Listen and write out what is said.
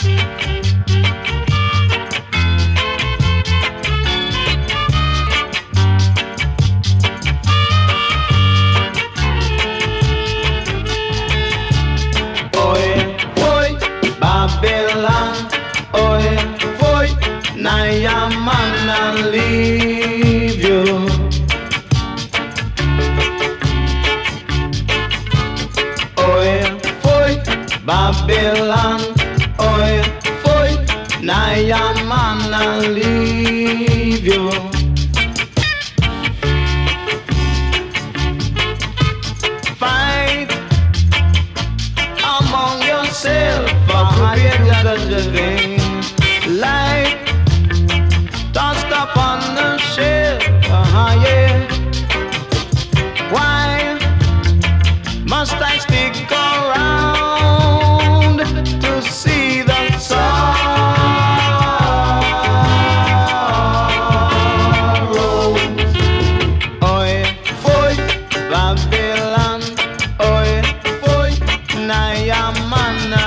Babylon, oi, foi, na man leave you. Oi, foi, Babylon, oi, foi, na man leave you. Fight among yourself. Light tossed up on the shelf, yeah. Why must I stick around to see the sorrows? Oi, foi, Babylon, oi, foi, na man.